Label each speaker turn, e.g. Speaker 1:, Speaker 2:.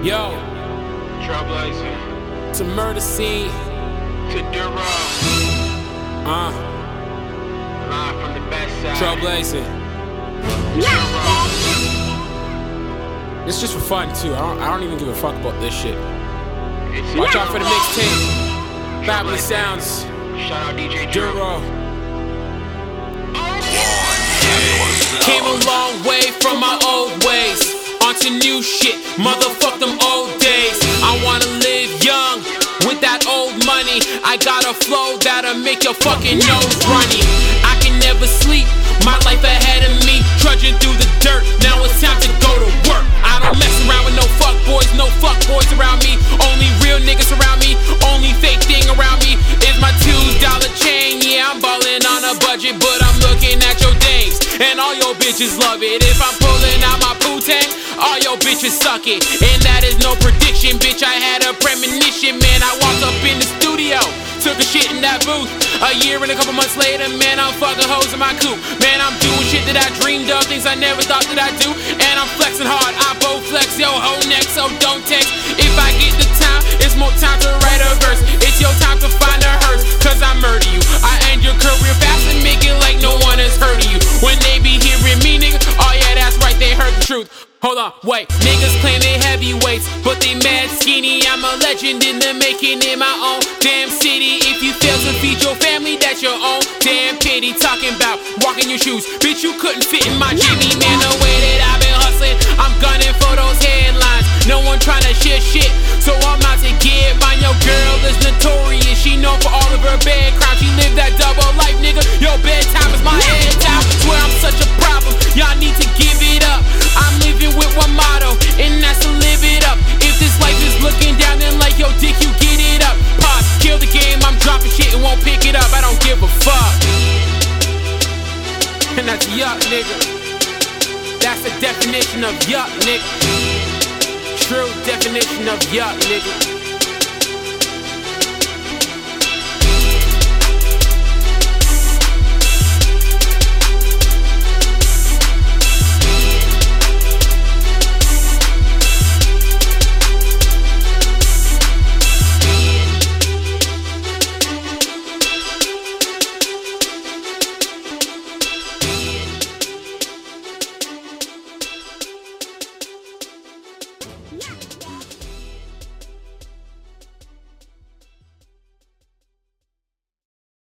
Speaker 1: Yo,
Speaker 2: Trailblazer
Speaker 1: to murder scene.
Speaker 2: to Duro, live from the best side.
Speaker 1: Trailblazer. It's just for fun too. I don't even give a fuck about this shit.
Speaker 2: It's
Speaker 1: Watch out for the mixtape. Fabulous Sounds.
Speaker 2: Shout out DJ
Speaker 1: Duro. Came a long way from my old ways onto new shit. Motherfuck them old days. I wanna live young with that old money. I got a flow that'll make your fucking nose runny. I can never sleep. My life ahead of me, trudging through the dirt. Now it's time to go to work. I don't mess around with no fuck boys around me. Only real niggas around me. Only fake thing around me is my $2 chain. Yeah, I'm ballin' on a budget, but I'm looking at your dames, and all your bitches love it. If I'm pulling out my Wu-Tang, all your bitches suck it. And that is no prediction, bitch. I had a premonition, man. I walked up in the studio, took a shit in that booth. A year and a couple months later, man, I'm fucking hoes in my coupe. Man, I'm doing shit that I dreamed of, things I never thought that I'd do. And I'm flexing hard, I both flex, yo, ho next, so don't text. If I get the time, it's more time to write a verse. It's your time to find a hearse, cause I murder you. I end your career fast and make it like no one has heard of you. When they be hearing me, nigga, oh yeah, that's right, they heard the truth. Hold on, wait, niggas claim they heavyweights, but they mad skinny. I'm a legend in the making in my own damn city. If you fail to feed your family, that's your own damn pity. Talking about walking your shoes, bitch, you couldn't fit in my Jimmy. Man, the way that I've been hustling, I'm gunning for those headlines. No one tryna share shit, so I'm out to get mine. Your girl is notorious, she known for all of her bad crimes. She lived that double life, nigga. Your bedtime is my head time. Swear I'm such a problem, y'all need to give it up. I'm living with one motto, and that's to live it up. If this life is looking down, then like yo dick, you get it up. Pause, kill the game, I'm dropping shit and won't pick it up. I don't give a fuck. And that's yuck, nigga. That's the definition of yuck, nigga. True definition of yuck, nigga.